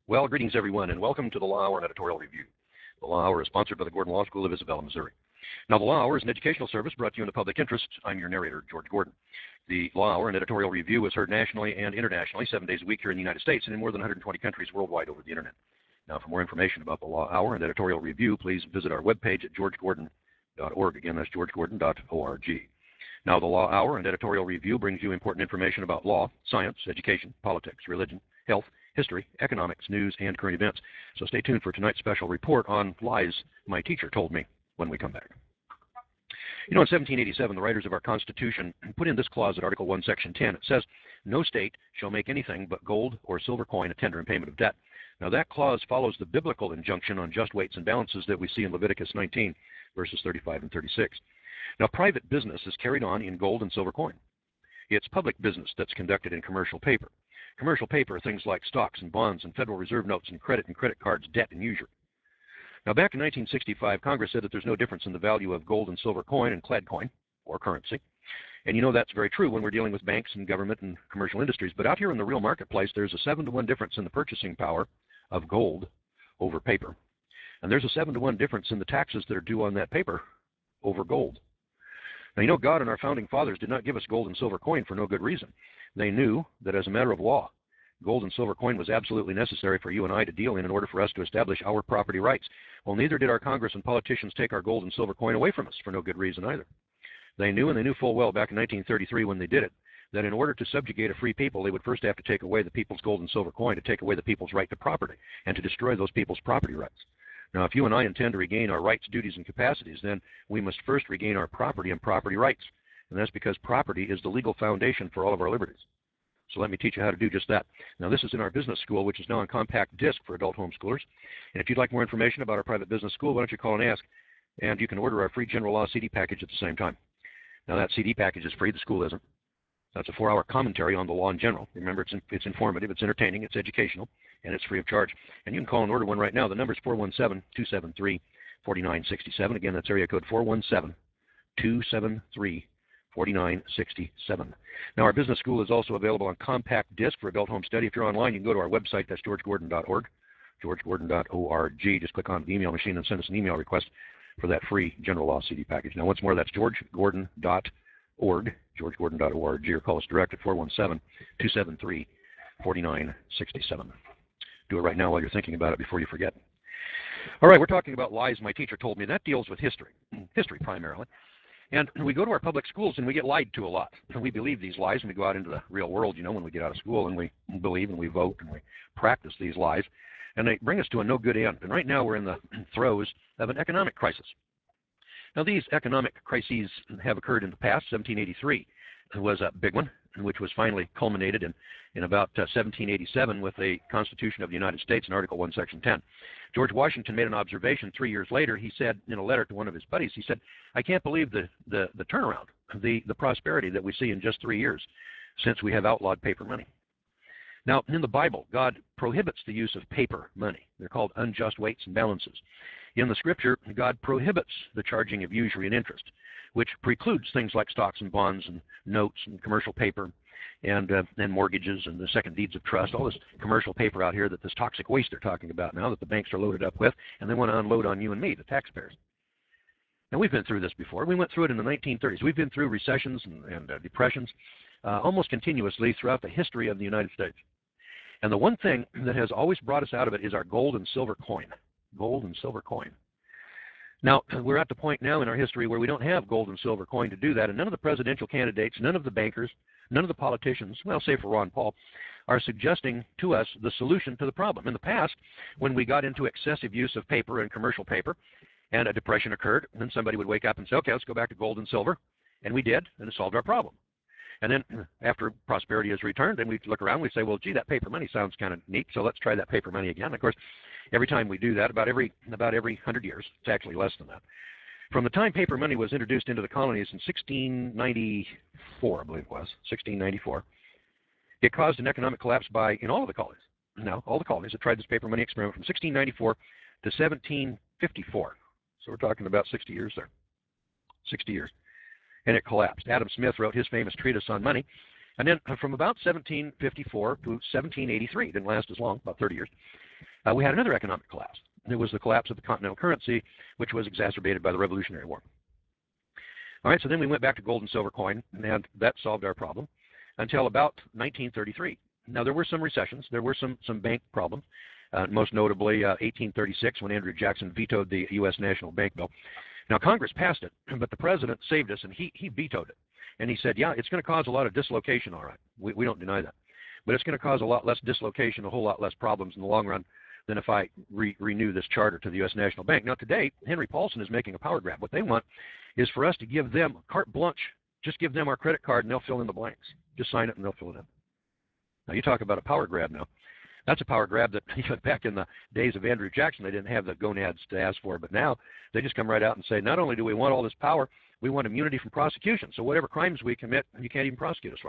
Well, greetings everyone, and welcome to the Law Hour and Editorial Review. The Law Hour is sponsored by the Gordon Law School of Isabella, Missouri. Now, the Law Hour is an educational service brought to you in the public interest. I'm your narrator, George Gordon. The Law Hour and Editorial Review is heard nationally and internationally 7 days a week here in the United States and in more than 120 countries worldwide over the internet. Now, for more information about the Law Hour and Editorial Review, please visit our webpage at georgegordon.org. Again, that's georgegordon.org. Now, the Law Hour and Editorial Review brings you important information about law, science, education, politics, religion, health, history, economics, news, and current events. So stay tuned for tonight's special report on lies my teacher told me when we come back. You know, in 1787, the writers of our Constitution put in this clause at Article 1, Section 10. It says, "No state shall make anything but gold or silver coin a tender in payment of debt." Now, that clause follows the biblical injunction on just weights and balances that we see in Leviticus 19, verses 35 and 36. Now, private business is carried on in gold and silver coin. It's public business that's conducted in commercial paper. Commercial paper are things like stocks and bonds and Federal Reserve notes and credit cards, debt and usury. Now, back in 1965, Congress said that there's no difference in the value of gold and silver coin and clad coin, or currency. And you know that's very true when we're dealing with banks and government and commercial industries. But out here in the real marketplace, there's a 7-to-1 difference in the purchasing power of gold over paper. And there's a 7-to-1 difference in the taxes that are due on that paper over gold. Now, you know, God and our founding fathers did not give us gold and silver coin for no good reason. They knew that as a matter of law, gold and silver coin was absolutely necessary for you and I to deal in order for us to establish our property rights. Well, neither did our Congress and politicians take our gold and silver coin away from us for no good reason either. They knew, and they knew full well back in 1933 when they did it, that in order to subjugate a free people, they would first have to take away the people's gold and silver coin, to take away the people's right to property, and to destroy those people's property rights. Now, if you and I intend to regain our rights, duties, and capacities, then we must first regain our property and property rights. And that's because property is the legal foundation for all of our liberties. So let me teach you how to do just that. Now, this is in our business school, which is now on compact disc for adult homeschoolers. And if you'd like more information about our private business school, why don't you call and ask? And you can order our free general law CD package at the same time. Now, that CD package is free. The school isn't. That's a 4-hour commentary on the law in general. Remember, it's informative, it's entertaining, it's educational, and it's free of charge. And you can call and order one right now. The number is 417-273-4967. Again, that's area code 417-273-4967. Now, our business school is also available on compact disc for adult home study. If you're online, you can go to our website. That's georgegordon.org, georgegordon.org. Just click on the email machine and send us an email request for that free general law CD package. Now, once more, that's georgegordon.org, georgegordon.org, or call us direct at 417-273-4967. Do it right now while you're thinking about it before you forget. All right, we're talking about lies my teacher told me. That deals with history primarily. And we go to our public schools and we get lied to a lot. And we believe these lies when we go out into the real world, you know, when we get out of school, and we believe and we vote and we practice these lies. And they bring us to a no good end. And right now we're in the throes of an economic crisis. Now, these economic crises have occurred in the past. 1783 was a big one, which was finally culminated in about 1787 with the Constitution of the United States in Article 1, Section 10. George Washington made an observation 3 years later. He said in a letter to one of his buddies, he said, "I can't believe the turnaround, the prosperity that we see in just 3 years since we have outlawed paper money." Now, in the Bible, God prohibits the use of paper money. They're called unjust weights and balances. In the Scripture, God prohibits the charging of usury and interest, which precludes things like stocks and bonds and notes and commercial paper and mortgages and the second deeds of trust, all this commercial paper out here, that this toxic waste they're talking about now that the banks are loaded up with, and they want to unload on you and me, the taxpayers. And we've been through this before. We went through it in the 1930s. We've been through recessions and depressions almost continuously throughout the history of the United States. And the one thing that has always brought us out of it is our gold and silver coin. Gold and silver coin. Now, we're at the point now in our history where we don't have gold and silver coin to do that, and none of the presidential candidates, none of the bankers, none of the politicians, well, save for Ron Paul, are suggesting to us the solution to the problem. In the past, when we got into excessive use of paper and commercial paper, and a depression occurred, then somebody would wake up and say, okay, let's go back to gold and silver, and we did, and it solved our problem. And then after prosperity has returned, then we look around and we say, well, gee, that paper money sounds kind of neat, so let's try that paper money again. Of course, every time we do that, about every 100 years, it's actually less than that. From the time paper money was introduced into the colonies in 1694, I believe it was, 1694, it caused an economic collapse in all of the colonies. Now, all the colonies that tried this paper money experiment from 1694 to 1754. So we're talking about 60 years there. 60 years. And it collapsed. Adam Smith wrote his famous treatise on money. And then from about 1754 to 1783, didn't last as long, about 30 years, we had another economic collapse. It was the collapse of the continental currency, which was exacerbated by the Revolutionary War. All right, so then we went back to gold and silver coin, and that solved our problem until about 1933. Now, there were some recessions. There were some bank problems, most notably 1836 when Andrew Jackson vetoed the U.S. National Bank Bill. Now, Congress passed it, but the president saved us, and he vetoed it. And he said, yeah, it's going to cause a lot of dislocation, all right. We don't deny that. But it's going to cause a lot less dislocation, a whole lot less problems in the long run than if I renew this charter to the U.S. National Bank. Now, today, Henry Paulson is making a power grab. What they want is for us to give them carte blanche. Just give them our credit card, and they'll fill in the blanks. Just sign it, and they'll fill it in. Now, you talk about a power grab now. That's a power grab that back in the days of Andrew Jackson, they didn't have the gonads to ask for. But now they just come right out and say, not only do we want all this power, we want immunity from prosecution. So whatever crimes we commit, you can't even prosecute us for.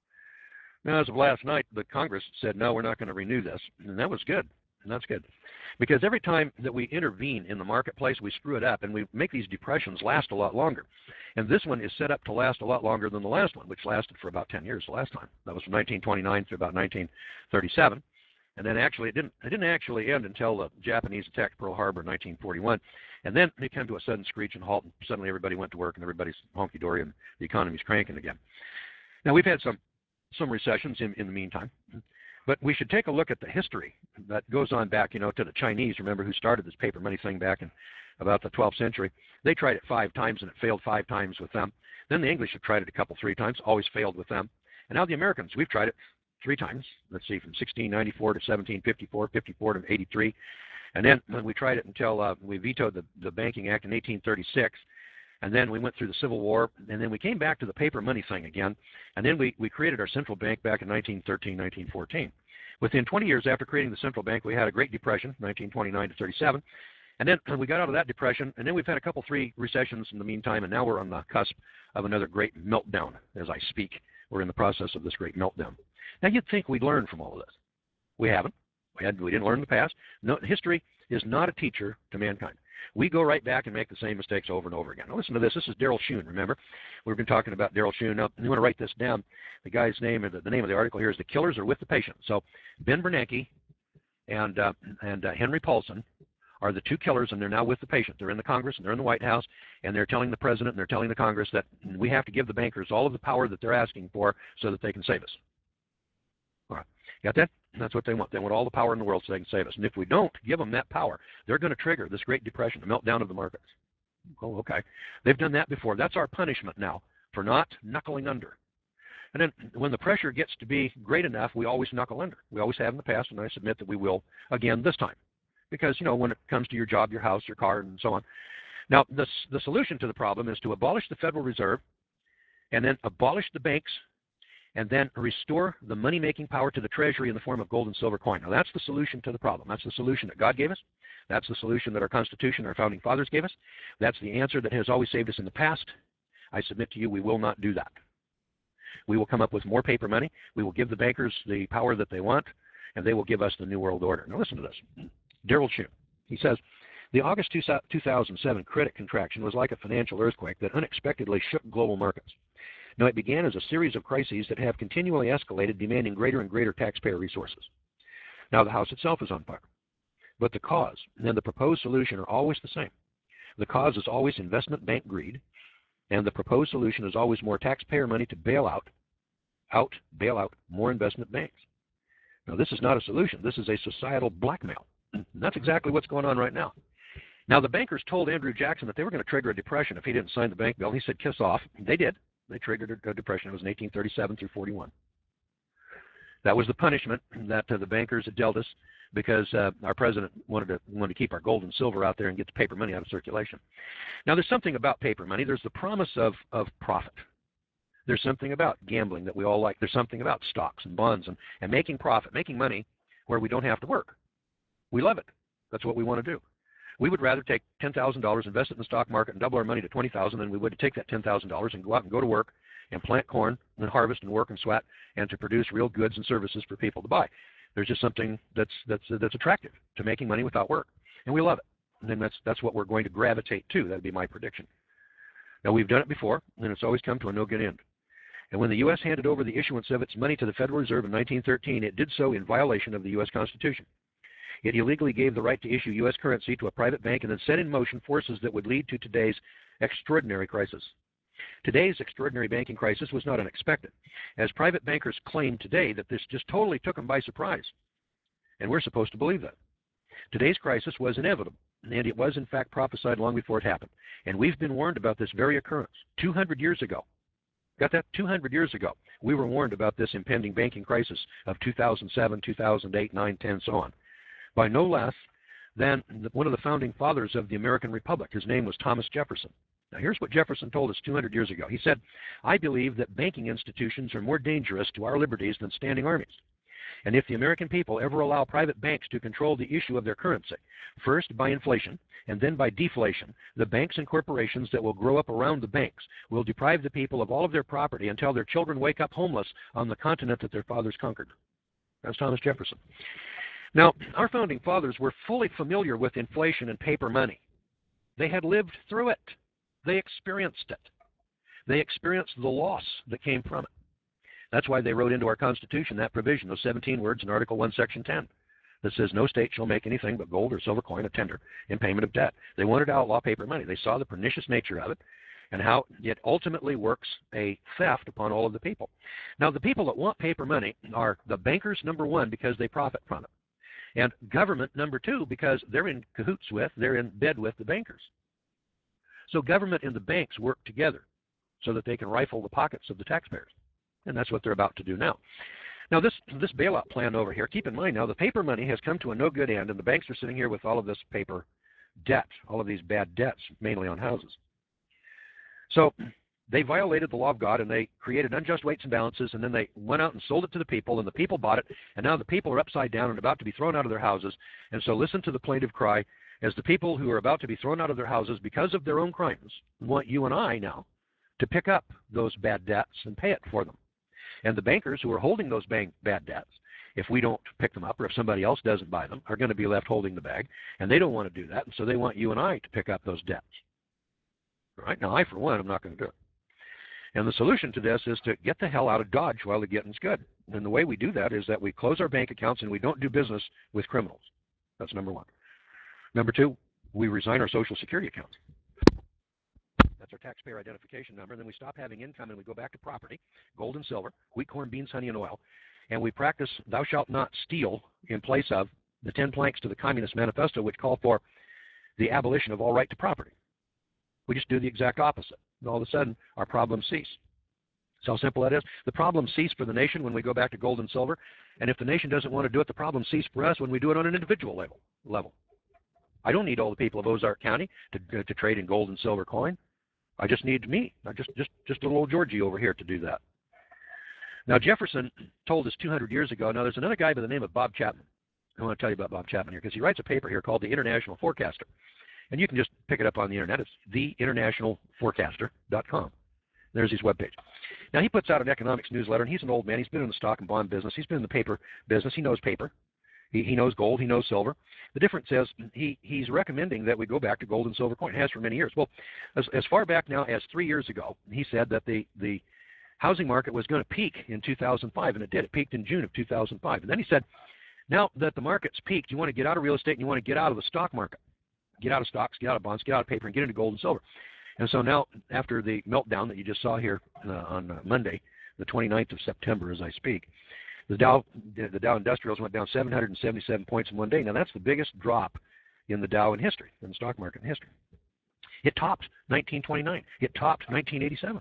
Now, as of last night, the Congress said, no, we're not going to renew this. And that was good. And that's good. Because every time that we intervene in the marketplace, we screw it up, and we make these depressions last a lot longer. And this one is set up to last a lot longer than the last one, which lasted for about 10 years the last time. That was from 1929 to about 1937. And then actually, it didn't actually end until the Japanese attacked Pearl Harbor in 1941. And then it came to a sudden screech and halt, and suddenly everybody went to work, and everybody's honky-dory, and the economy's cranking again. Now, we've had some recessions in the meantime. But we should take a look at the history that goes on back, to the Chinese, remember, who started this paper money thing back in about the 12th century. They tried it 5 times, and it failed 5 times with them. Then the English have tried it 3 times, always failed with them. And now the Americans, we've tried it 3 times. Let's see, from 1694 to 1754, 54 to 83. And then when we tried it until we vetoed the Banking Act in 1836. And then we went through the Civil War, and then we came back to the paper money thing again. And then we created our central bank back in 1913, 1914. Within 20 years after creating the central bank, we had a Great Depression, 1929 to 37. And then we got out of that depression, and then we've had 3 recessions in the meantime, and now we're on the cusp of another great meltdown as I speak. We're in the process of this great meltdown. Now, you'd think we'd learn from all of this. We haven't. We didn't learn in the past. No, history is not a teacher to mankind. We go right back and make the same mistakes over and over again. Now, listen to this. This is Daryl Schoon, remember? We've been talking about Daryl Schoon. Now, you want to write this down. The guy's name, or the name of the article here is The Killers Are With the Patient. So Ben Bernanke and Henry Paulson are the 2 killers, and they're now with the patient. They're in the Congress, and they're in the White House, and they're telling the president and they're telling the Congress that we have to give the bankers all of the power that they're asking for so that they can save us. All right. Got that? That's what they want. They want all the power in the world so they can save us. And if we don't give them that power, they're going to trigger this Great Depression, the meltdown of the markets. Oh, okay. They've done that before. That's our punishment now for not knuckling under. And then when the pressure gets to be great enough, we always knuckle under. We always have in the past, and I submit that we will again this time. Because, when it comes to your job, your house, your car, and so on. Now, the solution to the problem is to abolish the Federal Reserve and then abolish the banks and then restore the money-making power to the Treasury in the form of gold and silver coin. Now, that's the solution to the problem. That's the solution that God gave us. That's the solution that our Constitution, our Founding Fathers gave us. That's the answer that has always saved us in the past. I submit to you, we will not do that. We will come up with more paper money. We will give the bankers the power that they want, and they will give us the New World Order. Now, listen to this. Daryl Schoon, he says, the August 2007 credit contraction was like a financial earthquake that unexpectedly shook global markets. Now, it began as a series of crises that have continually escalated, demanding greater and greater taxpayer resources. Now, the house itself is on fire. But the cause and the proposed solution are always the same. The cause is always investment bank greed, and the proposed solution is always more taxpayer money to bail out more investment banks. Now, this is not a solution. This is a societal blackmail. And that's exactly what's going on right now. Now, the bankers told Andrew Jackson that they were going to trigger a depression if he didn't sign the bank bill. He said, kiss off. They did. They triggered a depression. It was in 1837 through 41. That was the punishment that the bankers had dealt us because our president wanted to keep our gold and silver out there and get the paper money out of circulation. Now, there's something about paper money. There's the promise of profit. There's something about gambling that we all like. There's something about stocks and bonds and making profit, making money where we don't have to work. We love it. That's what we want to do. We would rather take $10,000, invest it in the stock market, and double our money to $20,000 than we would to take that $10,000 and go out and go to work and plant corn and harvest and work and sweat and to produce real goods and services for people to buy. There's just something that's attractive to making money without work, and we love it. And that's what we're going to gravitate to. That'd be my prediction. Now, we've done it before, and it's always come to a no good end. And when the U.S. handed over the issuance of its money to the Federal Reserve in 1913, it did so in violation of the U.S. Constitution. It illegally gave the right to issue U.S. currency to a private bank and then set in motion forces that would lead to today's extraordinary crisis. Today's extraordinary banking crisis was not unexpected, as private bankers claim today that this just totally took them by surprise. And we're supposed to believe that. Today's crisis was inevitable, and it was in fact prophesied long before it happened. And we've been warned about this very occurrence 200 years ago. Got that? 200 years ago, we were warned about this impending banking crisis of 2007, 2008, 9, 10, so on, by no less than one of the founding fathers of the American Republic. His name was Thomas Jefferson. Now, here's what Jefferson told us 200 years ago. He said, "I believe that banking institutions are more dangerous to our liberties than standing armies. And if the American people ever allow private banks to control the issue of their currency, first by inflation and then by deflation, the banks and corporations that will grow up around the banks will deprive the people of all of their property until their children wake up homeless on the continent that their fathers conquered." That's Thomas Jefferson. Now, our founding fathers were fully familiar with inflation and paper money. They had lived through it. They experienced it. They experienced the loss that came from it. That's why they wrote into our Constitution that provision, those 17 words in Article 1, Section 10, that says no state shall make anything but gold or silver coin a tender in payment of debt. They wanted to outlaw paper money. They saw the pernicious nature of it and how it ultimately works a theft upon all of the people. Now, the people that want paper money are the bankers, number one, because they profit from it, and government, number two, because they're in cahoots with, they're in bed with the bankers. So government and the banks work together so that they can rifle the pockets of the taxpayers. And that's what they're about to do now. Now, this bailout plan over here, keep in mind now, the paper money has come to a no good end, and the banks are sitting here with all of this paper debt, all of these bad debts, mainly on houses. So they violated the law of God, and they created unjust weights and balances, and then they went out and sold it to the people, and the people bought it, and now the people are upside down and about to be thrown out of their houses. And so listen to the plaintive cry, as the people who are about to be thrown out of their houses because of their own crimes want you and I now to pick up those bad debts and pay it for them. And the bankers who are holding those bad debts, if we don't pick them up or if somebody else doesn't buy them, are going to be left holding the bag, and they don't want to do that, and so they want you and I to pick up those debts. All right? Now, I, for one, am not going to do it. And the solution to this is to get the hell out of Dodge while the getting's good. And the way we do that is that we close our bank accounts and we don't do business with criminals. That's number one. Number two, we resign our Social Security accounts. That's our taxpayer identification number. And then we stop having income and we go back to property, gold and silver, wheat, corn, beans, honey, and oil. And we practice thou shalt not steal in place of the 10 planks to the Communist Manifesto, which call for the abolition of all right to property. We just do the exact opposite. And all of a sudden, our problems cease. That's how simple that is. The problems cease for the nation when we go back to gold and silver. And if the nation doesn't want to do it, the problems cease for us when we do it on an individual level. I don't need all the people of Ozark County to trade in gold and silver coin. I just need me. I just little old Georgie over here to do that. Now, Jefferson told us 200 years ago. Now, there's another guy by the name of Bob Chapman. I want to tell you about Bob Chapman here because he writes a paper here called The International Forecaster. And you can just pick it up on the internet. It's theinternationalforecaster.com. There's his webpage. Now, he puts out an economics newsletter, and he's an old man. He's been in the stock and bond business. He's been in the paper business. He knows paper. He knows gold. He knows silver. The difference is he's recommending that we go back to gold and silver coin. It has for many years. Well, as far back now as 3 years ago, he said that the housing market was going to peak in 2005, and it did. It peaked in June of 2005. And then he said, now that the market's peaked, you want to get out of real estate and you want to get out of the stock market. Get out of stocks, get out of bonds, get out of paper, and get into gold and silver. And so now, after the meltdown that you just saw here on Monday, the 29th of September as I speak, the Dow Industrials went down 777 points in one day. Now, that's the biggest drop in the Dow in history, in the stock market in history. It topped 1929. It topped 1987.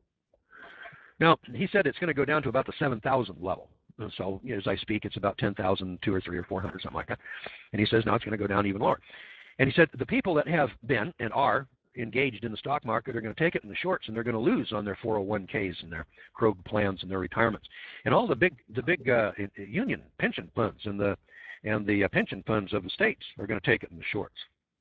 Now, he said it's going to go down to about the 7,000 level. So, as I speak, it's about 10,002 or 300 or 400, something like that. And he says now it's going to go down even lower. And he said the people that have been and are engaged in the stock market are going to take it in the shorts, and they're going to lose on their 401ks and their Krog plans and their retirements, and all the big union pension funds and the pension funds of the states are going to take it in the shorts.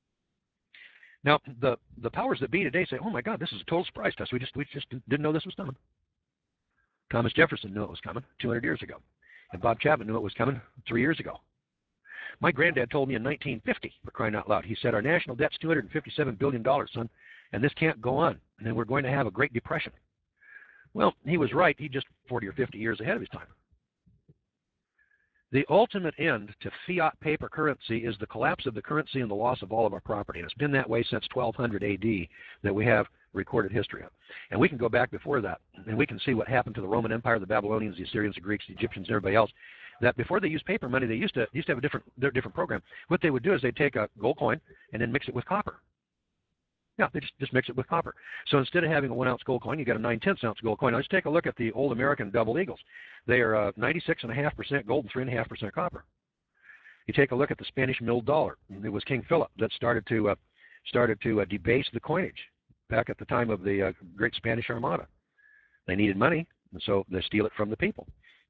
Now, the powers that be today say, "Oh my God, this is a total surprise to us. We just didn't know this was coming." Thomas Jefferson knew it was coming 200 years ago, and Bob Chapman knew it was coming 3 years ago. My granddad told me in 1950, for crying out loud, he said, our national debt's $257 billion, son, and this can't go on, and then we're going to have a Great Depression. Well, he was right. He's just 40 or 50 years ahead of his time. The ultimate end to fiat paper currency is the collapse of the currency and the loss of all of our property. And it's been that way since 1200 AD that we have recorded history of. And we can go back before that, and we can see what happened to the Roman Empire, the Babylonians, the Assyrians, the Greeks, the Egyptians, and everybody else. That before they used paper money, they used to have a different program. What they would do is they'd take a gold coin and then mix it with copper. Yeah, they just mix it with copper. So instead of having a 1 ounce gold coin, you got a 9/10 ounce gold coin. Now let's take a look at the old American double eagles. They are 96.5% gold and 3.5% copper. You take a look at the Spanish milled dollar. It was King Philip that started to debase the coinage back at the time of the Great Spanish Armada. They needed money, and so they steal it from the people.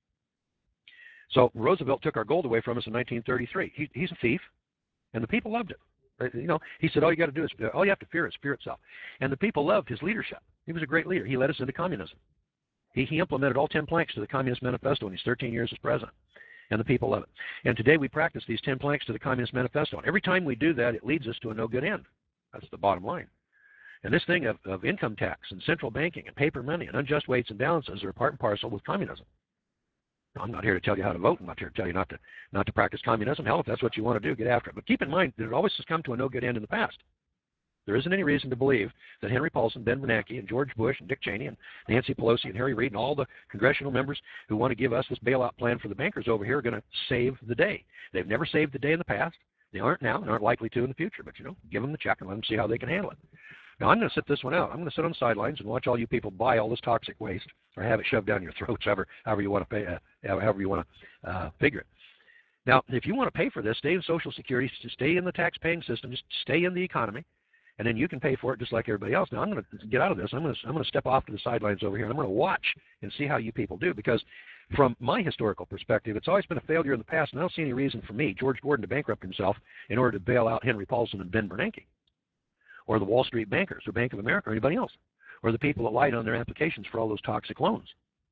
So Roosevelt took our gold away from us in 1933. He's a thief, and the people loved it. He said, all you got to do is, all you have to fear is fear itself. And the people loved his leadership. He was a great leader. He led us into communism. He implemented all 10 planks to the Communist Manifesto in his 13 years as president. And the people love it. And today we practice these 10 planks to the Communist Manifesto. And every time we do that, it leads us to a no good end. That's the bottom line. And this thing of income tax and central banking and paper money and unjust weights and balances are part and parcel with communism. I'm not here to tell you how to vote. I'm not here to tell you not to practice communism. Hell, if that's what you want to do, get after it. But keep in mind that it always has come to a no good end in the past. There isn't any reason to believe that Henry Paulson, Ben Bernanke, and George Bush, and Dick Cheney, and Nancy Pelosi, and Harry Reid, and all the congressional members who want to give us this bailout plan for the bankers over here are going to save the day. They've never saved the day in the past. They aren't now and aren't likely to in the future. But, give them the check and let them see how they can handle it. Now, I'm going to sit this one out. I'm going to sit on the sidelines and watch all you people buy all this toxic waste or have it shoved down your throats, however you want to pay, however you want to figure it. Now, if you want to pay for this, stay in Social Security, stay in the tax-paying system, just stay in the economy, and then you can pay for it just like everybody else. Now, I'm going to get out of this. I'm going to step off to the sidelines over here, and I'm going to watch and see how you people do, because from my historical perspective, it's always been a failure in the past, and I don't see any reason for me, George Gordon, to bankrupt himself in order to bail out Henry Paulson and Ben Bernanke, or the Wall Street bankers, or Bank of America, or anybody else, or the people that lied on their applications for all those toxic loans.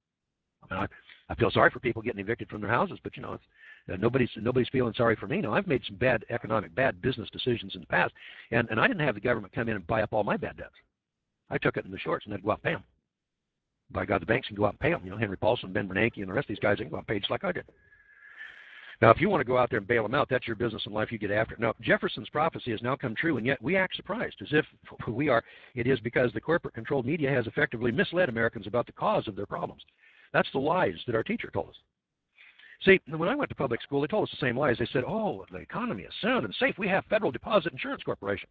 I feel sorry for people getting evicted from their houses, but nobody's feeling sorry for me. Now, I've made some bad business decisions in the past, and I didn't have the government come in and buy up all my bad debts. I took it in the shorts, and they'd go out and pay them. By God, the banks can go out and pay them. Henry Paulson, Ben Bernanke, and the rest of these guys, they can go out and pay just like I did. Now, if you want to go out there and bail them out, that's your business in life. You get after it. Now, Jefferson's prophecy has now come true, and yet we act surprised, as if we are. It is because the corporate-controlled media has effectively misled Americans about the cause of their problems. That's the lies that our teacher told us. See, when I went to public school, they told us the same lies. They said, oh, the economy is sound and safe. We have Federal Deposit Insurance Corporation.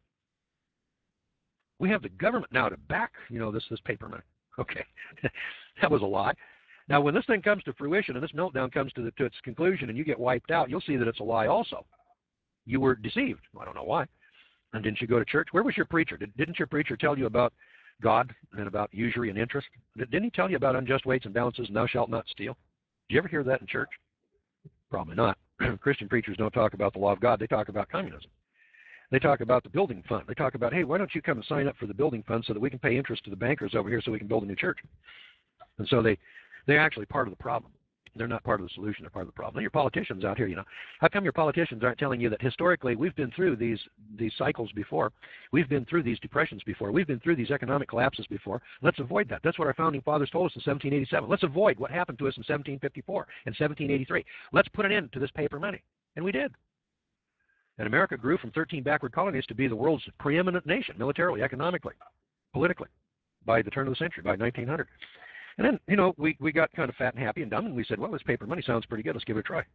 We have the government now to back, this paper money. Okay, that was a lie. Now, when this thing comes to fruition and this meltdown comes to its conclusion and you get wiped out, you'll see that it's a lie also. You were deceived. I don't know why. And didn't you go to church? Where was your preacher? Didn't your preacher tell you about God and about usury and interest? Didn't he tell you about unjust weights and balances and thou shalt not steal? Did you ever hear that in church? Probably not. Christian preachers don't talk about the law of God. They talk about communism. They talk about the building fund. They talk about, hey, why don't you come and sign up for the building fund so that we can pay interest to the bankers over here so we can build a new church? And so they're actually part of the problem. They're not part of the solution. They're part of the problem. Now, your politicians out here, how come your politicians aren't telling you that historically we've been through these cycles before? We've been through these depressions before. We've been through these economic collapses before. Let's avoid that. That's what our founding fathers told us in 1787. Let's avoid what happened to us in 1754 and 1783. Let's put an end to this paper money. And we did. And America grew from 13 backward colonies to be the world's preeminent nation, militarily, economically, politically, by the turn of the century, by 1900. And then, we got kind of fat and happy and dumb, and we said, well, this paper money sounds pretty good. Let's give it a try.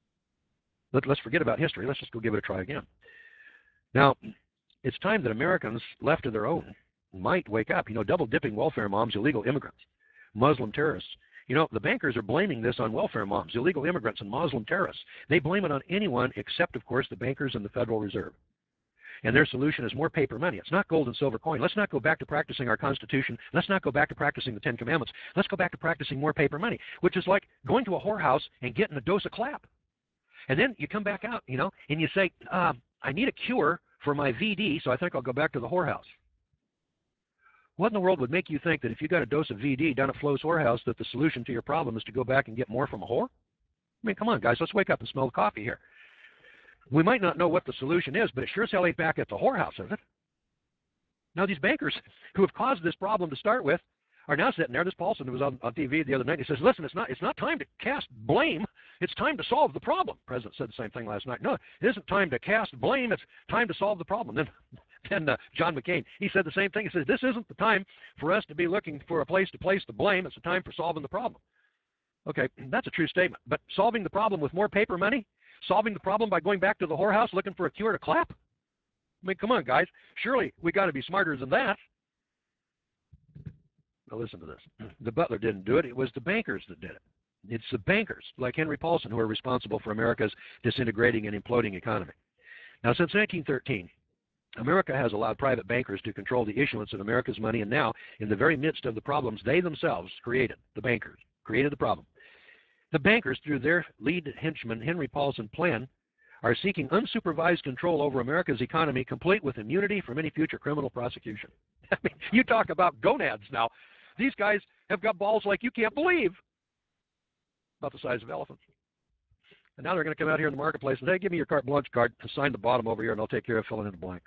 Let's forget about history. Let's just go give it a try again. Now, it's time that Americans left to their own might wake up. Double-dipping welfare moms, illegal immigrants, Muslim terrorists. The bankers are blaming this on welfare moms, illegal immigrants, and Muslim terrorists. They blame it on anyone except, of course, the bankers and the Federal Reserve. And their solution is more paper money. It's not gold and silver coin. Let's not go back to practicing our Constitution. Let's not go back to practicing the Ten Commandments. Let's go back to practicing more paper money, which is like going to a whorehouse and getting a dose of clap. And then you come back out, and you say, I need a cure for my VD, so I think I'll go back to the whorehouse. What in the world would make you think that if you got a dose of VD down at Flo's whorehouse that the solution to your problem is to go back and get more from a whore? I mean, come on, guys. Let's wake up and smell the coffee here. We might not know what the solution is, but it sure as hell ain't back at the whorehouse, is it? Now, these bankers who have caused this problem to start with are now sitting there. This Paulson who was on TV the other night. He says, "Listen, it's not time to cast blame. It's time to solve the problem." The president said the same thing last night. No, it isn't time to cast blame. It's time to solve the problem. Then John McCain, he said the same thing. He says, "This isn't the time for us to be looking for a place to place the blame. It's the time for solving the problem." Okay, that's a true statement. But solving the problem with more paper money? Solving the problem by going back to the whorehouse looking for a cure to clap? I mean, come on, guys. Surely we got to be smarter than that. Now listen to this. The butler didn't do it. It was the bankers that did it. It's the bankers, like Henry Paulson, who are responsible for America's disintegrating and imploding economy. Now, since 1913, America has allowed private bankers to control the issuance of America's money, and now, in the very midst of the problems they themselves created, the bankers created the problem. The bankers, through their lead henchman, Henry Paulson plan, are seeking unsupervised control over America's economy, complete with immunity from any future criminal prosecution. I mean, you talk about gonads now. These guys have got balls like you can't believe, about the size of elephants. And now they're going to come out here in the marketplace and say, "Hey, give me your carte blanche card, sign the bottom over here, and I'll take care of filling in the blank."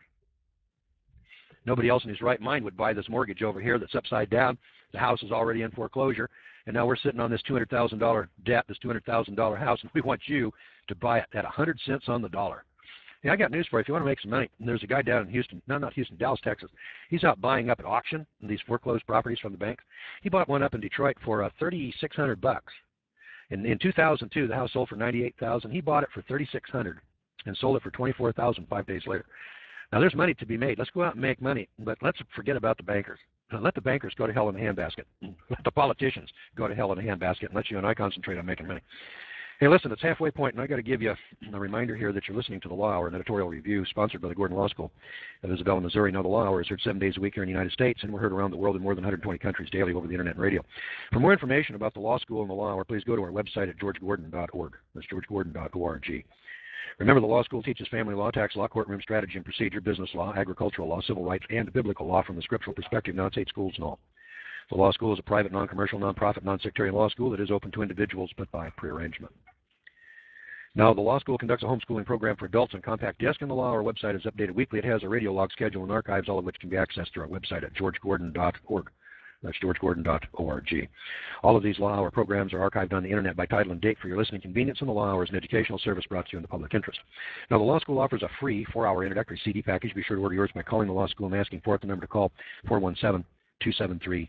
Nobody else in his right mind would buy this mortgage over here that's upside down. The house is already in foreclosure, and now we're sitting on this $200,000 debt, this $200,000 house, and we want you to buy it at 100 cents on the dollar. Yeah, I got news for you. If you want to make some money, there's a guy down in Houston, no, not Houston, Dallas, Texas. He's out buying up at auction these foreclosed properties from the banks. He bought one up in Detroit for $3,600. In 2002, the house sold for $98,000. He bought it for $3,600 and sold it for $24,000 5 days later. Now, there's money to be made. Let's go out and make money, but let's forget about the bankers. Let the bankers go to hell in a handbasket. Let the politicians go to hell in a handbasket, and let you and I concentrate on making money. Hey, listen, it's halfway point, and I got to give you a reminder here that you're listening to The Law Hour, an editorial review sponsored by the Gordon Law School of Isabella, Missouri. Now, The Law Hour is heard 7 days a week here in the United States, and we're heard around the world in more than 120 countries daily over the internet and radio. For more information about the Law School and The Law Hour, please go to our website at georgegordon.org. That's georgegordon.org. Remember, the law school teaches family law, tax law, courtroom strategy and procedure, business law, agricultural law, civil rights, and biblical law from the scriptural perspective. Now, it's 8 schools in all. The law school is a private, non-commercial, non-profit, non-sectarian law school that is open to individuals, but by prearrangement. Now, the law school conducts a homeschooling program for adults on compact disc, and the Law Hour website is updated weekly. It has a radio log schedule and archives, all of which can be accessed through our website at georgegordon.org. That's georgegordon.org. All of these Law Hour programs are archived on the internet by title and date for your listening convenience, and the Law Hour is an educational service brought to you in the public interest. Now, the Law School offers a free 4-hour introductory CD package. Be sure to order yours by calling the Law School and asking for it. The number to call, 417-273-4967.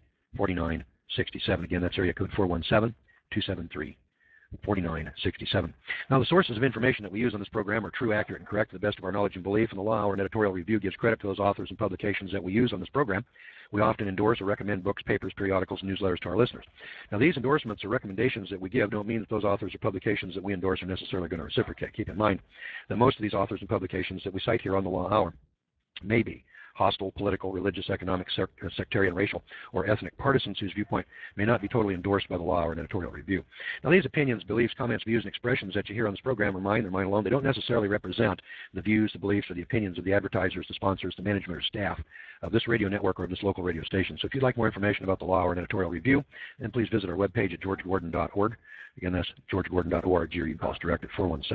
Again, that's area code 417-273-4967. Now, the sources of information that we use on this program are true, accurate, and correct to the best of our knowledge and belief, and the Law Hour and editorial review gives credit to those authors and publications that we use on this program. We often endorse or recommend books, papers, periodicals, and newsletters to our listeners. Now, these endorsements or recommendations that we give don't mean that those authors or publications that we endorse are necessarily going to reciprocate. Keep in mind that most of these authors and publications that we cite here on the Law Hour may be hostile, political, religious, economic, sectarian, racial, or ethnic partisans whose viewpoint may not be totally endorsed by the Law Hour and editorial review. Now, these opinions, beliefs, comments, views, and expressions that you hear on this program are mine. They're mine alone. They don't necessarily represent the views, the beliefs, or the opinions of the advertisers, the sponsors, the management, or staff of this radio network or of this local radio station. So if you'd like more information about the Law Hour and editorial review, then please visit our webpage at georgegordon.org. Again, that's georgegordon.org, or you can call us direct at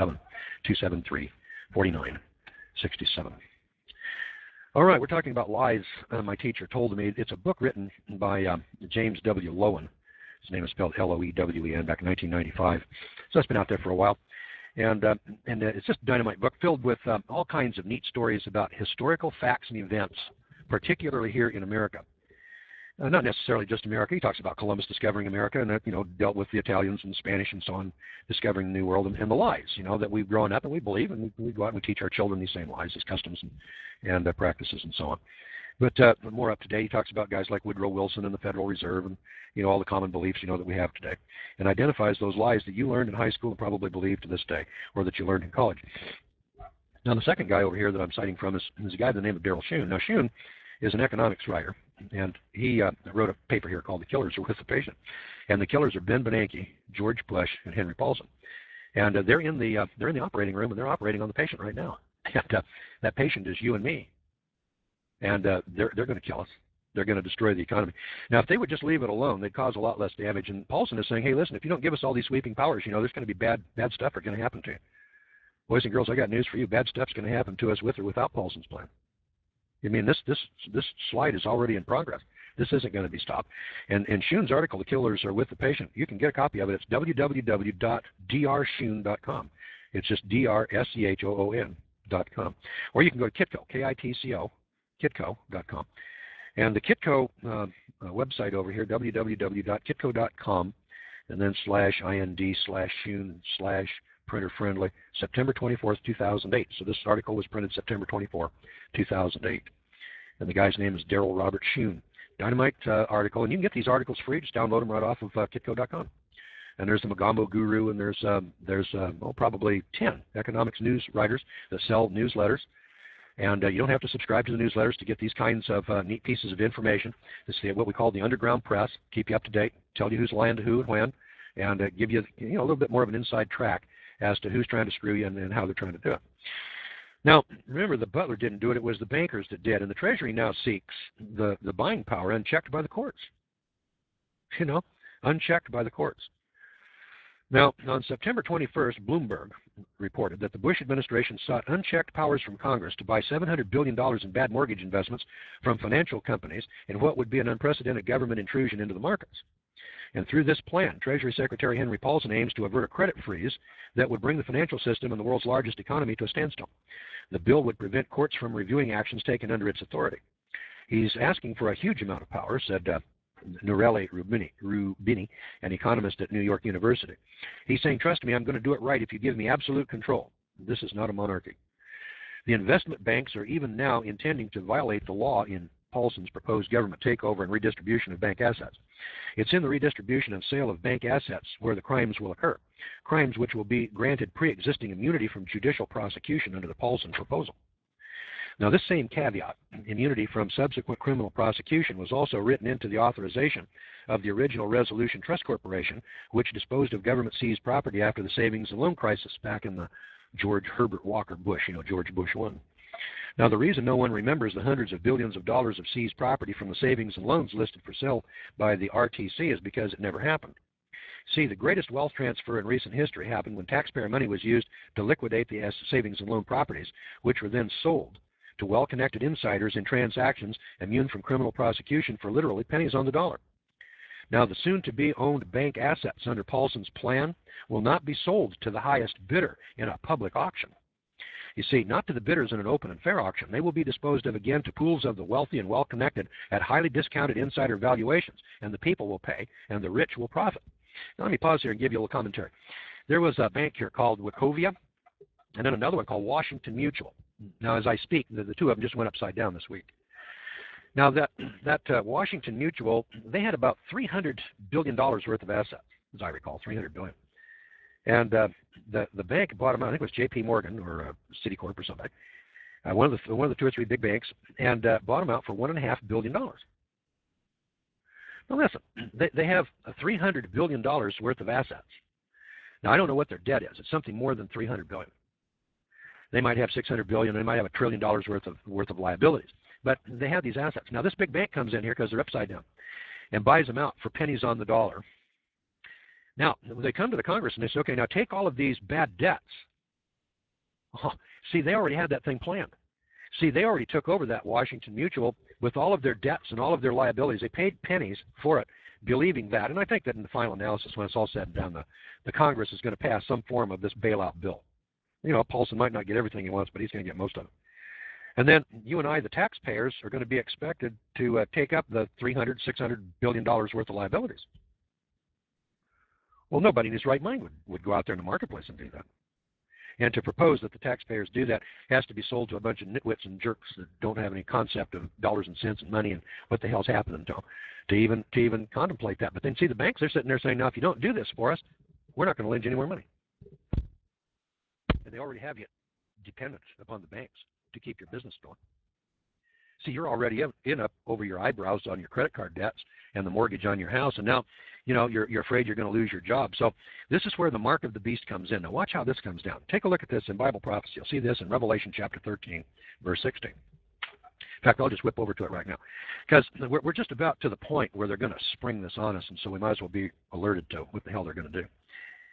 417-273-4967. All right, we're talking about lies my teacher told me. It's a book written by James W. Lowen. His name is spelled L-O-E-W-E-N, back in 1995. So it's been out there for a while. And it's just a dynamite book filled with all kinds of neat stories about historical facts and events, particularly here in America. Not necessarily just America. He talks about Columbus discovering America and, dealt with the Italians and the Spanish and so on, discovering the New World and the lies, that we've grown up and we believe, and we go out and we teach our children these same lies, these customs and practices and so on. But more up to date, he talks about guys like Woodrow Wilson and the Federal Reserve and, all the common beliefs, that we have today, and identifies those lies that you learned in high school and probably believe to this day, or that you learned in college. Now, the second guy over here that I'm citing from is a guy by the name of Daryl Schoon. Now, Schoon is an economics writer, and he wrote a paper here called "The Killers Are with the Patient," and the killers are Ben Bernanke, George Bush, and Henry Paulson, and they're in the operating room, and they're operating on the patient right now. And that patient is you and me, and they're going to kill us. They're going to destroy the economy. Now, if they would just leave it alone, they'd cause a lot less damage. And Paulson is saying, hey, listen, if you don't give us all these sweeping powers, there's going to be bad stuff are going to happen to you. Boys and girls, I got news for you. Bad stuff's going to happen to us with or without Paulson's plan. I mean, this slide is already in progress. This isn't going to be stopped. And Schoon's article, The Killers Are With the Patient, you can get a copy of it. It's www.drSchoon.com. It's just DRSCHOON.com. Or you can go to Kitco, KITCO, Kitco.com. And the Kitco website over here, www.kitco.com, and then /IND/Schoon/printer friendly, September 24th, 2008. So this article was printed September 24, 2008. And the guy's name is Daryl Robert Schoon. Dynamite article, and you can get these articles free. Just download them right off of Kitco.com. And there's the Magambo Guru, and there's probably 10 economics news writers that sell newsletters. And you don't have to subscribe to the newsletters to get these kinds of neat pieces of information. This is what we call the underground press. Keep you up to date, tell you who's lying to who and when, and give you a little bit more of an inside track as to who's trying to screw you and how they're trying to do it. Now, remember, the butler didn't do it. It was the bankers that did. And the Treasury now seeks the buying power unchecked by the courts. Unchecked by the courts. Now, on September 21st, Bloomberg reported that the Bush administration sought unchecked powers from Congress to buy $700 billion in bad mortgage investments from financial companies in what would be an unprecedented government intrusion into the markets. And through this plan, Treasury Secretary Henry Paulson aims to avert a credit freeze that would bring the financial system and the world's largest economy to a standstill. The bill would prevent courts from reviewing actions taken under its authority. He's asking for a huge amount of power, said Noureli Roubini, an economist at New York University. He's saying, trust me, I'm going to do it right if you give me absolute control. This is not a monarchy. The investment banks are even now intending to violate the law in Paulson's proposed government takeover and redistribution of bank assets. It's in the redistribution and sale of bank assets where the crimes will occur, crimes which will be granted pre-existing immunity from judicial prosecution under the Paulson proposal. Now, this same caveat, immunity from subsequent criminal prosecution, was also written into the authorization of the original Resolution Trust Corporation, which disposed of government-seized property after the savings and loan crisis back in the George Herbert Walker Bush, George Bush 1. Now, the reason no one remembers the hundreds of billions of dollars of seized property from the savings and loans listed for sale by the RTC is because it never happened. See, the greatest wealth transfer in recent history happened when taxpayer money was used to liquidate the savings and loan properties, which were then sold to well-connected insiders in transactions immune from criminal prosecution for literally pennies on the dollar. Now, the soon-to-be owned bank assets under Paulson's plan will not be sold to the highest bidder in a public auction. You see, not to the bidders in an open and fair auction. They will be disposed of again to pools of the wealthy and well-connected at highly discounted insider valuations, and the people will pay, and the rich will profit. Now, let me pause here and give you a little commentary. There was a bank here called Wachovia, and then another one called Washington Mutual. Now, as I speak, the two of them just went upside down this week. Now, that Washington Mutual, they had about $300 billion worth of assets, as I recall, $300 billion. And the bank bought them out. I think it was J.P. Morgan or Citicorp or something. One of the two or three big banks, and bought them out for $1.5 billion. Now listen, they have $300 billion worth of assets. Now I don't know what their debt is. It's something more than $300 billion. They might have $600 billion. They might have $1 trillion worth of liabilities. But they have these assets. Now this big bank comes in here because they're upside down and buys them out for pennies on the dollar. Now, they come to the Congress and they say, okay, now take all of these bad debts. Oh, see, they already had that thing planned. See, they already took over that Washington Mutual with all of their debts and all of their liabilities. They paid pennies for it, believing that. And I think that in the final analysis, when it's all said and done, the Congress is going to pass some form of this bailout bill. Paulson might not get everything he wants, but he's going to get most of it. And then you and I, the taxpayers, are going to be expected to take up the $300, $600 billion worth of liabilities. Well, nobody in his right mind would go out there in the marketplace and do that. And to propose that the taxpayers do that has to be sold to a bunch of nitwits and jerks that don't have any concept of dollars and cents and money and what the hell's happening to them to even contemplate that. But then see, the banks are sitting there saying, now, if you don't do this for us, we're not going to lend you any more money. And they already have you dependent upon the banks to keep your business going. See, you're already in up over your eyebrows on your credit card debts and the mortgage on your house, and now you're afraid you're going to lose your job. So this is where the mark of the beast comes in. Now watch how this comes down. Take a look at this in Bible prophecy. You'll see this in Revelation chapter 13, verse 16. In fact, I'll just whip over to it right now, because we're just about to the point where they're going to spring this on us, and so we might as well be alerted to what the hell they're going to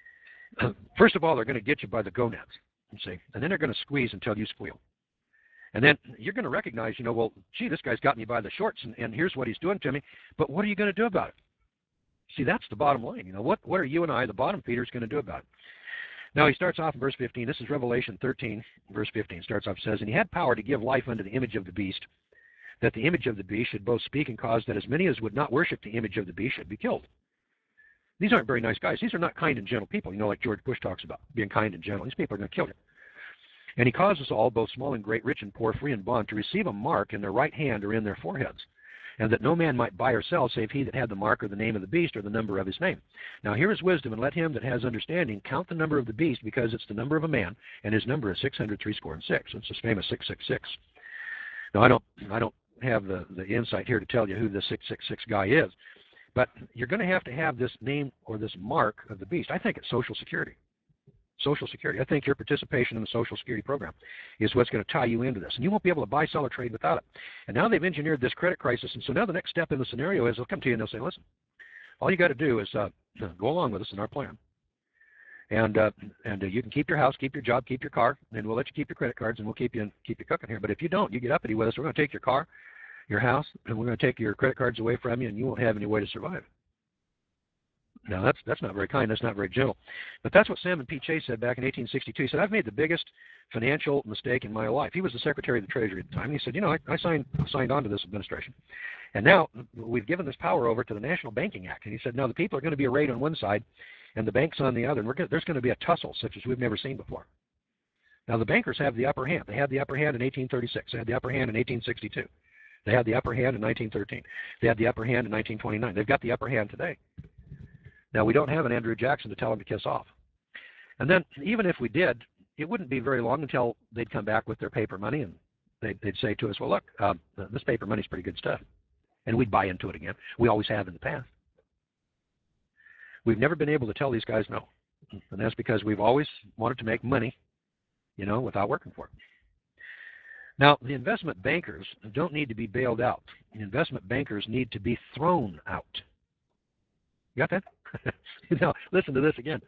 do. First of all, they're going to get you by the gonads, you see, and then they're going to squeeze until you squeal. And then you're going to recognize, well, gee, this guy's got me by the shorts, and here's what he's doing to me. But what are you going to do about it? See, that's the bottom line. What are you and I, the bottom feeders, going to do about it? Now, he starts off in verse 15. This is Revelation 13, verse 15. Starts off, says, "And he had power to give life unto the image of the beast, that the image of the beast should both speak and cause that as many as would not worship the image of the beast should be killed." These aren't very nice guys. These are not kind and gentle people, like George Bush talks about, being kind and gentle. These people are going to kill you. "And he causes all, both small and great, rich and poor, free and bond, to receive a mark in their right hand or in their foreheads, and that no man might buy or sell save he that had the mark or the name of the beast or the number of his name. Now here is wisdom, and let him that has understanding count the number of the beast, because it's the number of a man, and his number is 666. It's this famous 666. Now I don't have the insight here to tell you who the 666 guy is, but you're going to have this name or this mark of the beast. I think it's Social Security. Social Security. I think your participation in the Social Security program is what's going to tie you into this. And you won't be able to buy, sell, or trade without it. And now they've engineered this credit crisis. And so now the next step in the scenario is they'll come to you and they'll say, listen, all you got to do is go along with us in our plan. And you can keep your house, keep your job, keep your car, and we'll let you keep your credit cards, and we'll keep you cooking here. But if you don't, you get uppity with us, we're going to take your car, your house, and we're going to take your credit cards away from you, and you won't have any way to survive. Now, that's not very kind. That's not very gentle. But that's what Salmon P. Chase said back in 1862. He said, I've made the biggest financial mistake in my life. He was the Secretary of the Treasury at the time. And he said, I signed on to this administration. And now we've given this power over to the National Banking Act. And he said, now the people are going to be arrayed on one side and the banks on the other. And there's going to be a tussle such as we've never seen before. Now, the bankers have the upper hand. They had the upper hand in 1836. They had the upper hand in 1862. They had the upper hand in 1913. They had the upper hand in 1929. They've got the upper hand today. Now, we don't have an Andrew Jackson to tell him to kiss off. And then, even if we did, it wouldn't be very long until they'd come back with their paper money, and they'd say to us, well, look, this paper money's pretty good stuff. And we'd buy into it again. We always have in the past. We've never been able to tell these guys no. And that's because we've always wanted to make money, without working for it. Now, the investment bankers don't need to be bailed out. The investment bankers need to be thrown out. You got that? Now, listen to this again.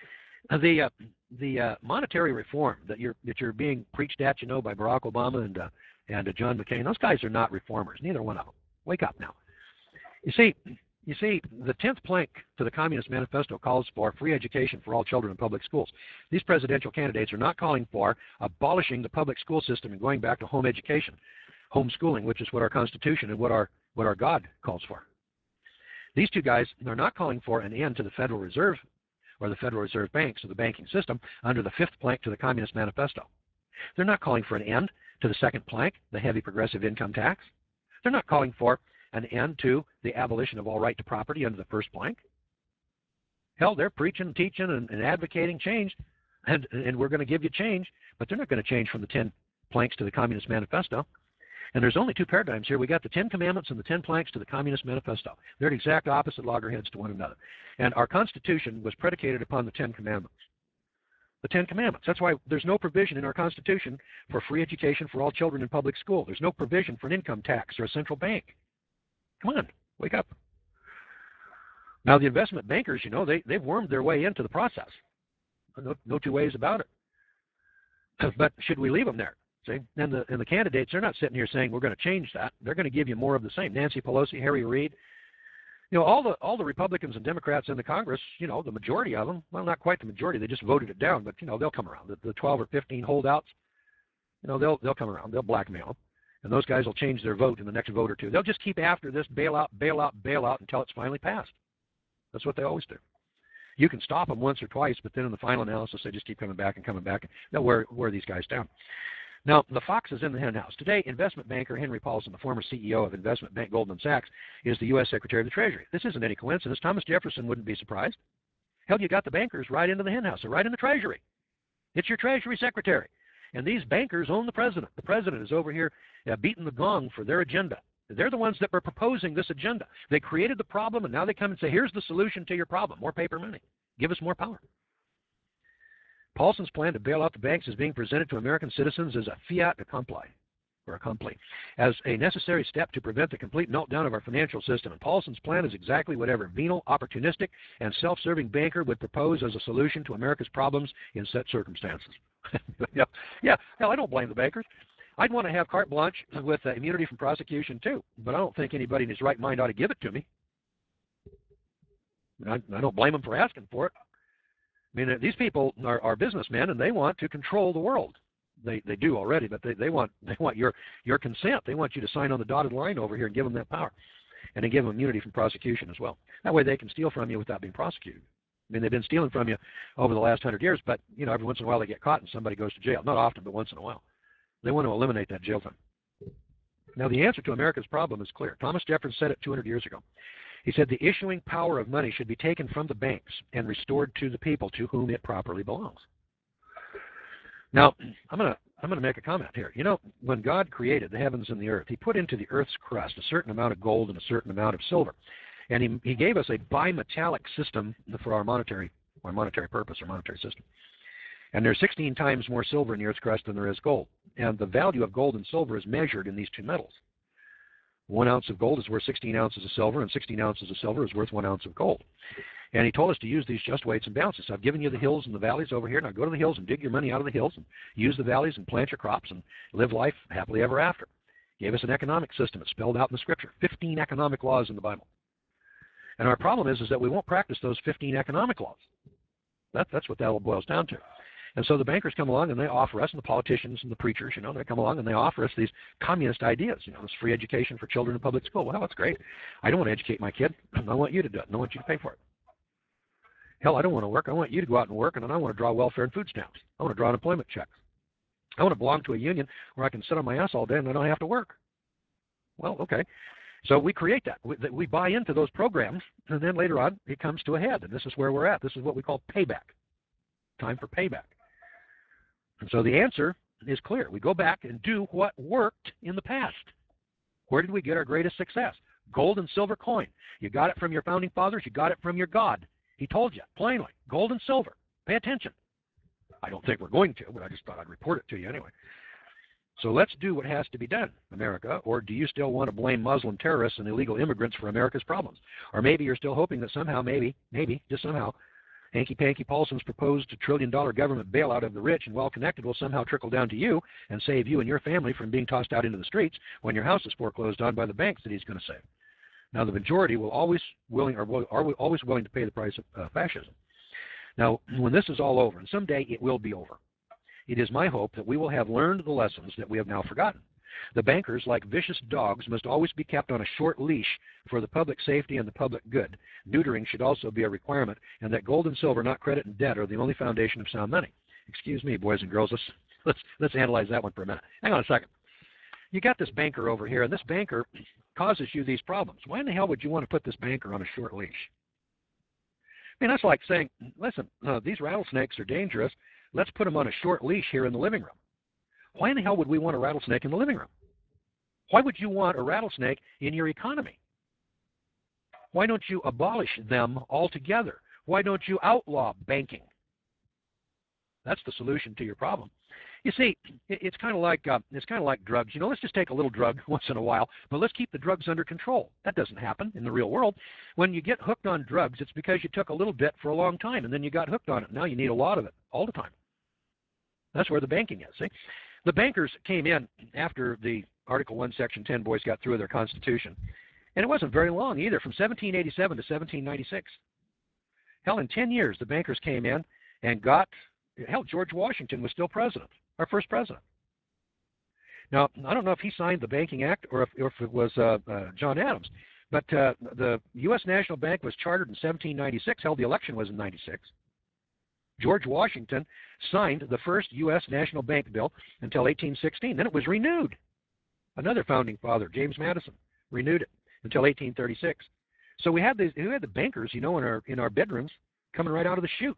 The monetary reform that you're being preached at, by Barack Obama and John McCain, those guys are not reformers. Neither one of them. Wake up now. You see, the 10th plank to the Communist Manifesto calls for free education for all children in public schools. These presidential candidates are not calling for abolishing the public school system and going back to home education, homeschooling, which is what our Constitution and what our God calls for. These two guys are not calling for an end to the Federal Reserve or the Federal Reserve banks or the banking system under the 5th plank to the Communist Manifesto. They're not calling for an end to the 2nd plank, the heavy progressive income tax. They're not calling for an end to the abolition of all right to property under the 1st plank. Hell, they're preaching, teaching, and advocating change, and we're going to give you change, but they're not going to change from the 10 planks to the Communist Manifesto. And there's only two paradigms here. We got the 10 Commandments and the 10 planks to the Communist Manifesto. They're at exact opposite loggerheads to one another. And our Constitution was predicated upon the 10 Commandments. The 10 Commandments. That's why there's no provision in our Constitution for free education for all children in public school. There's no provision for an income tax or a central bank. Come on, wake up. Now, the investment bankers, they've wormed their way into the process. No two ways about it. But should we leave them there? See? And the candidates, they're not sitting here saying we're going to change that. They're going to give you more of the same. Nancy Pelosi, Harry Reid, all the Republicans and Democrats in the Congress, the majority of them, well, not quite the majority, they just voted it down, but they'll come around. The 12 or 15 holdouts, they'll come around. They'll blackmail them, and those guys will change their vote in the next vote or two. They'll just keep after this bailout until it's finally passed. That's what they always do. You can stop them once or twice, but then in the final analysis, they just keep coming back and they'll wear these guys down. Now, the fox is in the hen house. Today, investment banker Henry Paulson, the former CEO of investment bank Goldman Sachs, is the U.S. Secretary of the Treasury. This isn't any coincidence. Thomas Jefferson wouldn't be surprised. Hell, you got the bankers right into the hen house. They're right in the Treasury. It's your Treasury Secretary. And these bankers own the president. The president is over here beating the gong for their agenda. They're the ones that were proposing this agenda. They created the problem, and now they come and say, here's the solution to your problem, more paper money. Give us more power. Paulson's plan to bail out the banks is being presented to American citizens as a fiat accompli, as a necessary step to prevent the complete meltdown of our financial system. And Paulson's plan is exactly what every venal, opportunistic, and self-serving banker would propose as a solution to America's problems in such circumstances. Yeah. Hell, I don't blame the bankers. I'd want to have carte blanche with immunity from prosecution too, but I don't think anybody in his right mind ought to give it to me. I don't blame them for asking for it. I mean, these people are businessmen, and they want to control the world. They do already, but they want your consent. They want you to sign on the dotted line over here and give them that power, and then give them immunity from prosecution as well. That way, they can steal from you without being prosecuted. I mean, they've been stealing from you over the last 100 years, but every once in a while they get caught and somebody goes to jail. Not often, but once in a while. They want to eliminate that jail time. Now, the answer to America's problem is clear. Thomas Jefferson said it 200 years ago. He said the issuing power of money should be taken from the banks and restored to the people to whom it properly belongs. Now, I'm going to make a comment here. When God created the heavens and the earth, he put into the earth's crust a certain amount of gold and a certain amount of silver. And he gave us a bimetallic system for our monetary purpose, our monetary system. And there's 16 times more silver in the earth's crust than there is gold. And the value of gold and silver is measured in these two metals. 1 ounce of gold is worth 16 ounces of silver, and 16 ounces of silver is worth 1 ounce of gold. And he told us to use these just weights and balances. So I've given you the hills and the valleys over here. Now go to the hills and dig your money out of the hills and use the valleys and plant your crops and live life happily ever after. He gave us an economic system. It's spelled out in the Scripture. 15 economic laws in the Bible. And our problem is that we won't practice those 15 economic laws. That's what that all boils down to. And so the bankers come along and they offer us, and the politicians and the preachers, they come along and they offer us these communist ideas, this free education for children in public school. Well, that's great. I don't want to educate my kid. I want you to do it. I want you to pay for it. Hell, I don't want to work. I want you to go out and work, and then I want to draw welfare and food stamps. I want to draw unemployment checks. I want to belong to a union where I can sit on my ass all day and I don't have to work. Well, okay. So we create that. We buy into those programs, and then later on it comes to a head, and this is where we're at. This is what we call payback. Time for payback. And so the answer is clear. We go back and do what worked in the past. Where did we get our greatest success? Gold and silver coin. You got it from your founding fathers. You got it from your God. He told you plainly, gold and silver. Pay attention. I don't think we're going to, but I just thought I'd report it to you anyway. So let's do what has to be done, America, or do you still want to blame Muslim terrorists and illegal immigrants for America's problems? Or maybe you're still hoping that somehow, maybe, just somehow, Hanky-Panky Paulson's proposed $1 trillion government bailout of the rich and well-connected will somehow trickle down to you and save you and your family from being tossed out into the streets when your house is foreclosed on by the banks that he's going to save. Now, the majority are always willing to pay the price of fascism. Now, when this is all over, and someday it will be over, it is my hope that we will have learned the lessons that we have now forgotten. The bankers, like vicious dogs, must always be kept on a short leash for the public safety and the public good. Neutering should also be a requirement, and that gold and silver, not credit and debt, are the only foundation of sound money. Excuse me, boys and girls. Let's analyze that one for a minute. Hang on a second. You got this banker over here, and this banker causes you these problems. Why in the hell would you want to put this banker on a short leash? I mean, that's like saying, listen, these rattlesnakes are dangerous. Let's put them on a short leash here in the living room. Why in the hell would we want a rattlesnake in the living room? Why would you want a rattlesnake in your economy? Why don't you abolish them altogether? Why don't you outlaw banking? That's the solution to your problem. You see, it's kind of like drugs. Let's just take a little drug once in a while, but let's keep the drugs under control. That doesn't happen in the real world. When you get hooked on drugs, it's because you took a little bit for a long time, and then you got hooked on it. Now you need a lot of it all the time. That's where the banking is. See, the bankers came in after the Article 1, Section 10 boys got through their Constitution, and it wasn't very long either, from 1787 to 1796. Hell, in 10 years, the bankers came in and George Washington was still president, our first president. Now, I don't know if he signed the Banking Act or if it was John Adams, but the U.S. National Bank was chartered in 1796. Hell, the election was in 96. George Washington signed the first U.S. National Bank bill until 1816. Then it was renewed. Another founding father, James Madison, renewed it until 1836. So we had the bankers, in our bedrooms coming right out of the chute.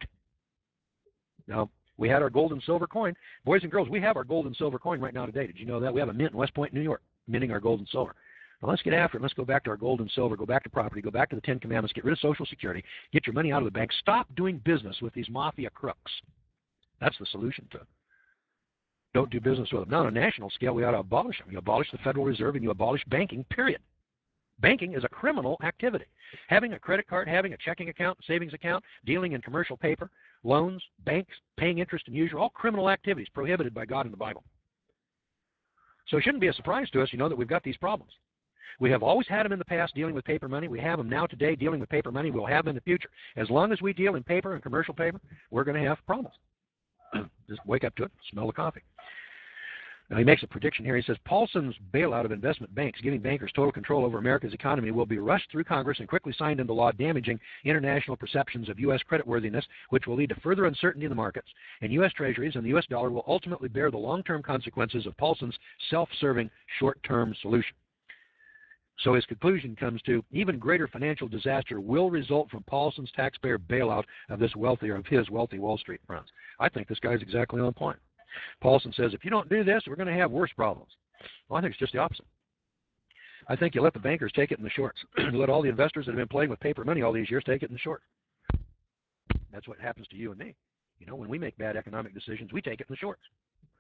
Now, we had our gold and silver coin. Boys and girls, we have our gold and silver coin right now today. Did you know that? We have a mint in West Point, New York, minting our gold and silver. Now, let's get after it. Let's go back to our gold and silver, go back to property, go back to the Ten Commandments, get rid of Social Security, get your money out of the bank. Stop doing business with these mafia crooks. That's the solution to it. Don't do business with them. Now, on a national scale, we ought to abolish them. You abolish the Federal Reserve and you abolish banking, period. Banking is a criminal activity. Having a credit card, having a checking account, savings account, dealing in commercial paper, loans, banks, paying interest and usury, all criminal activities prohibited by God in the Bible. So it shouldn't be a surprise to us, that we've got these problems. We have always had them in the past dealing with paper money. We have them now today dealing with paper money. We'll have them in the future. As long as we deal in paper and commercial paper, we're going to have problems. Just wake up to it, smell the coffee. Now, he makes a prediction here. He says, Paulson's bailout of investment banks, giving bankers total control over America's economy, will be rushed through Congress and quickly signed into law, damaging international perceptions of U.S. creditworthiness, which will lead to further uncertainty in the markets. And U.S. Treasuries and the U.S. dollar will ultimately bear the long-term consequences of Paulson's self-serving short-term solution. So his conclusion comes to, even greater financial disaster will result from Paulson's taxpayer bailout of his wealthy Wall Street friends. I think this guy's exactly on point. Paulson says, if you don't do this, we're going to have worse problems. Well, I think it's just the opposite. I think you let the bankers take it in the shorts. You let all the investors that have been playing with paper money all these years take it in the short. That's what happens to you and me. When we make bad economic decisions, we take it in the shorts.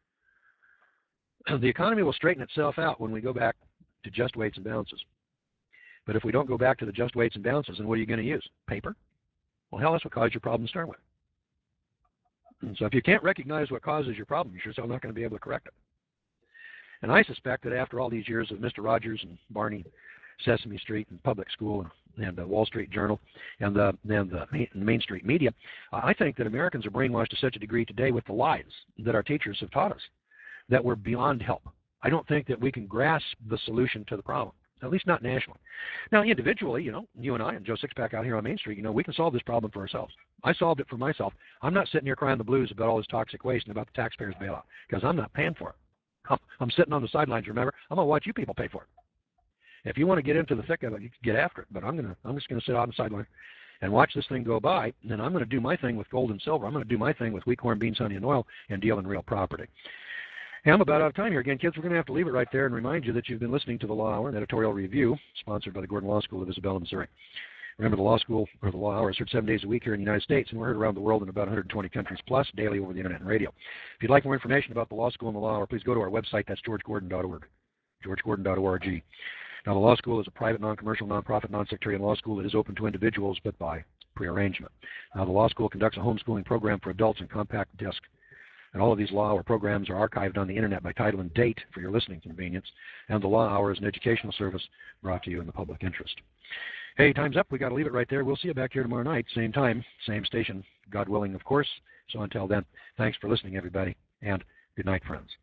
The economy will straighten itself out when we go back to just weights and balances. But if we don't go back to the just weights and balances, then what are you going to use? Paper? Well, hell, that's what caused your problem to start with. And so if you can't recognize what causes your problem, you're sure not going to be able to correct it. And I suspect that after all these years of Mr. Rogers and Barney, Sesame Street and Public School and Wall Street Journal and the Main Street media, I think that Americans are brainwashed to such a degree today with the lies that our teachers have taught us that we're beyond help. I don't think that we can grasp the solution to the problem, at least not nationally. Now, individually, you and I and Joe Sixpack out here on Main Street, we can solve this problem for ourselves. I solved it for myself. I'm not sitting here crying the blues about all this toxic waste and about the taxpayers' bailout because I'm not paying for it. I'm sitting on the sidelines, remember. I'm going to watch you people pay for it. If you want to get into the thick of it, you can get after it. But I'm just going to sit on the sideline and watch this thing go by, and then I'm going to do my thing with gold and silver. I'm going to do my thing with wheat, corn, beans, honey, and oil and deal in real property. Hey, I'm about out of time here. Again, kids, we're going to have to leave it right there and remind you that you've been listening to the Law Hour, an editorial review sponsored by the Gordon Law School of Isabella, Missouri. Remember, the Law School, or the Law Hour, is heard 7 days a week here in the United States, and we're heard around the world in about 120 countries plus, daily over the Internet and radio. If you'd like more information about the Law School and the Law Hour, please go to our website. That's georgegordon.org, georgegordon.org. Now, the Law School is a private, non-commercial, non-profit, non-sectarian law school that is open to individuals, but by prearrangement. Now, the Law School conducts a homeschooling program for adults in compact disc. And all of these Law Hour programs are archived on the Internet by title and date for your listening convenience. And the Law Hour is an educational service brought to you in the public interest. Hey, time's up. We got to leave it right there. We'll see you back here tomorrow night, same time, same station, God willing, of course. So until then, thanks for listening, everybody, and good night, friends.